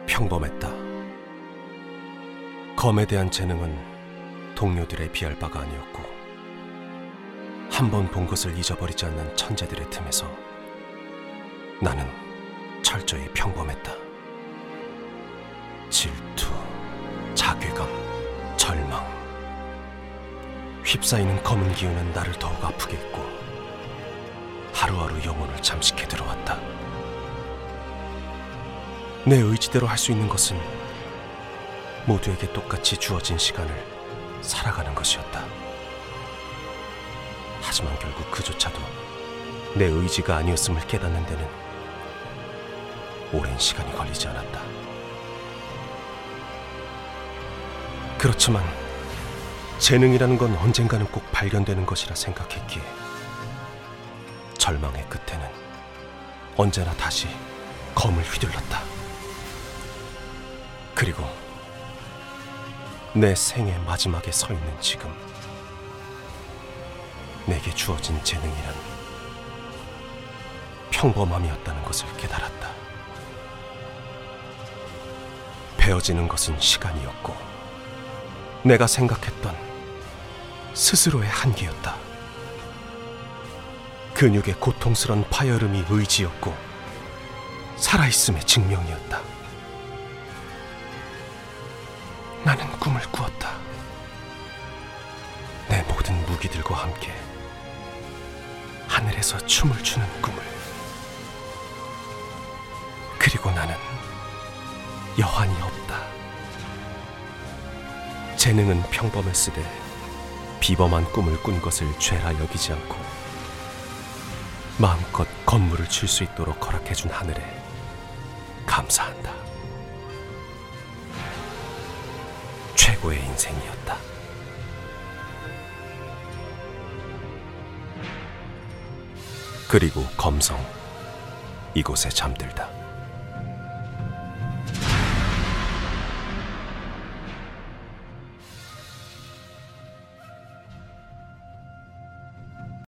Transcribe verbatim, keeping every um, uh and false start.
평범했다. 검에 대한 재능은 동료들에 비할 바가 아니었고, 한 번 본 것을 잊어버리지 않는 천재들의 틈에서 나는 철저히 평범했다. 질투, 자괴감, 절망, 휩싸이는 검은 기운은 나를 더욱 아프게 했고 하루하루 영혼을 잠식해 들어왔다. 내 의지대로 할 수 있는 것은 모두에게 똑같이 주어진 시간을 살아가는 것이었다. 하지만 결국 그조차도 내 의지가 아니었음을 깨닫는 데는 오랜 시간이 걸리지 않았다. 그렇지만 재능이라는 건 언젠가는 꼭 발견되는 것이라 생각했기에 절망의 끝에는 언제나 다시 검을 휘둘렀다. 그리고 내 생의 마지막에 서 있는 지금, 내게 주어진 재능이란 평범함이었다는 것을 깨달았다. 베어지는 것은 시간이었고 내가 생각했던 스스로의 한계였다. 근육의 고통스런 파열음이 의지였고 살아있음의 증명이었다. 나는 꿈을 꾸었다. 내 모든 무기들과 함께 하늘에서 춤을 추는 꿈을. 그리고 나는 여한이 없다. 재능은 평범했으되 비범한 꿈을 꾼 것을 죄라 여기지 않고 마음껏 건물을 칠 수 있도록 허락해준 하늘에 감사한다. 최고의 인생이었다. 그리고 검성, 이곳에 잠들다.